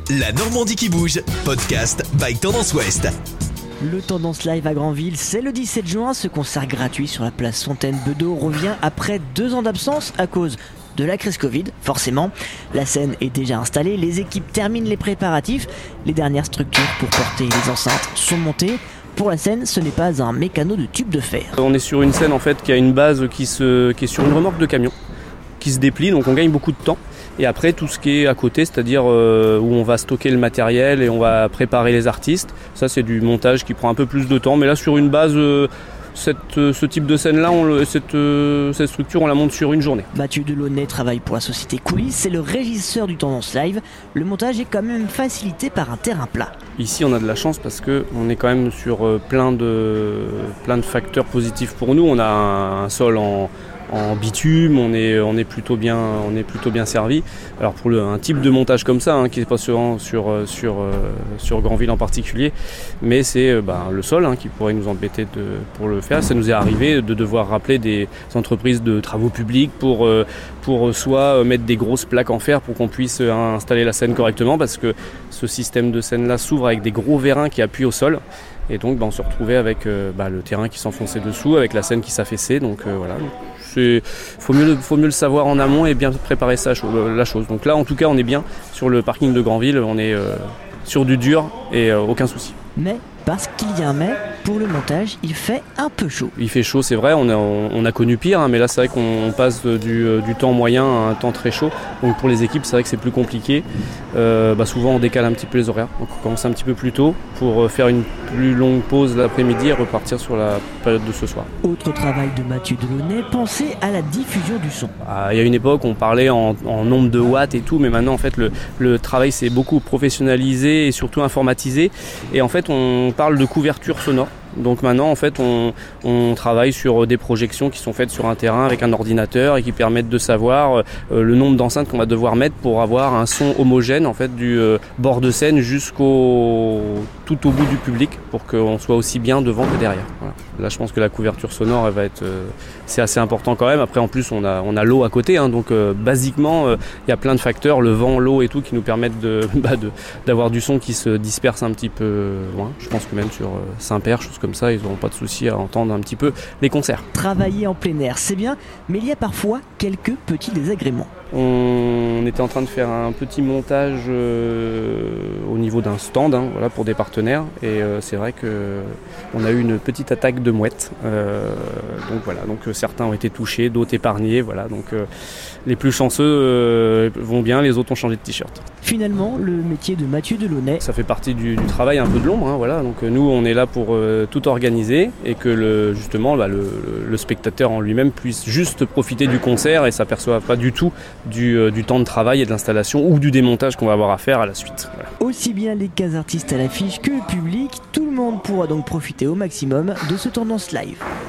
La Normandie qui bouge, podcast by Tendance Ouest. Le Tendance Live à Granville, c'est le 17 juin. Ce concert gratuit sur la place Fontaine-Bedeau revient après 2 ans d'absence à cause de la crise Covid, forcément. La scène est déjà installée, les équipes terminent les préparatifs. Les dernières structures pour porter les enceintes sont montées. Pour la scène, ce n'est pas un mécano de tube de fer. On est sur une scène en fait qui a une base qui est sur une remorque de camion, qui se déplie, donc on gagne beaucoup de temps. Et après tout ce qui est à côté, c'est-à-dire où on va stocker le matériel et on va préparer les artistes, ça c'est du montage qui prend un peu plus de temps. Mais là sur une base, ce type de scène-là, cette structure, on la monte sur une journée. Mathieu Delaunay travaille pour la société Coulisses, c'est le régisseur du Tendance Live. Le montage est quand même facilité par un terrain plat. Ici on a de la chance parce qu'on est quand même sur plein de facteurs positifs pour nous. On a un sol en bitume, on est plutôt bien servi. Alors pour un type de montage comme ça, qui n'est pas souvent sur Granville en particulier, mais c'est le sol qui pourrait nous embêter pour le faire. Ça nous est arrivé de devoir rappeler des entreprises de travaux publics pour soit mettre des grosses plaques en fer pour qu'on puisse installer la scène correctement, parce que ce système de scène là s'ouvre avec des gros vérins qui appuient au sol. Et donc on se retrouvait avec le terrain qui s'enfonçait dessous, avec la scène qui s'affaissait. Donc voilà. Faut mieux le savoir en amont et bien préparer la chose. Donc là, en tout cas, on est bien sur le parking de Granville. On est sur du dur et aucun souci. Mais parce qu'il y a un mais, pour le montage, il fait un peu chaud. Il fait chaud, c'est vrai. On a connu pire, mais là, c'est vrai qu'on passe du temps moyen à un temps très chaud. Donc pour les équipes, c'est vrai que c'est plus compliqué. Souvent, on décale un petit peu les horaires. Donc on commence un petit peu plus tôt pour faire une plus longue pause l'après-midi et repartir sur la période de ce soir. Autre travail de Mathieu Delaunay, penser à la diffusion du son. Il y a une époque, on parlait en nombre de watts et tout, mais maintenant, en fait, le travail s'est beaucoup professionnalisé et surtout informatisé. Et en fait, on parle de couverture sonore. Donc maintenant en fait on travaille sur des projections qui sont faites sur un terrain avec un ordinateur et qui permettent de savoir le nombre d'enceintes qu'on va devoir mettre pour avoir un son homogène en fait du bord de scène tout au bout du public, pour qu'on soit aussi bien devant que derrière. Voilà. Là je pense que la couverture sonore elle va être c'est assez important quand même. Après en plus on a l'eau à côté, donc basiquement il y a plein de facteurs, le vent, l'eau et tout, qui nous permettent d'avoir du son qui se disperse un petit peu loin. Je pense que même sur Saint-Père, choses comme ça, ils n'auront pas de souci à entendre un petit peu les concerts. Travailler en plein air, c'est bien, mais il y a parfois quelques petits désagréments. On était en train de faire un petit montage au niveau d'un stand, pour des partenaires, et c'est vrai qu'on a eu une petite attaque de mouettes. Donc certains ont été touchés, d'autres épargnés. Voilà, donc les plus chanceux vont bien, les autres ont changé de t-shirt. Finalement, le métier de Mathieu Delaunay, ça fait partie du travail un peu de l'ombre, voilà. Donc nous on est là pour tout organiser et que le spectateur en lui-même puisse juste profiter du concert et s'aperçoive pas du tout du temps de travail et de l'installation ou du démontage qu'on va avoir à faire à la suite. Voilà. Aussi bien les 15 artistes à l'affiche que le public, tout le monde pourra donc profiter au maximum de ce Tendance Live.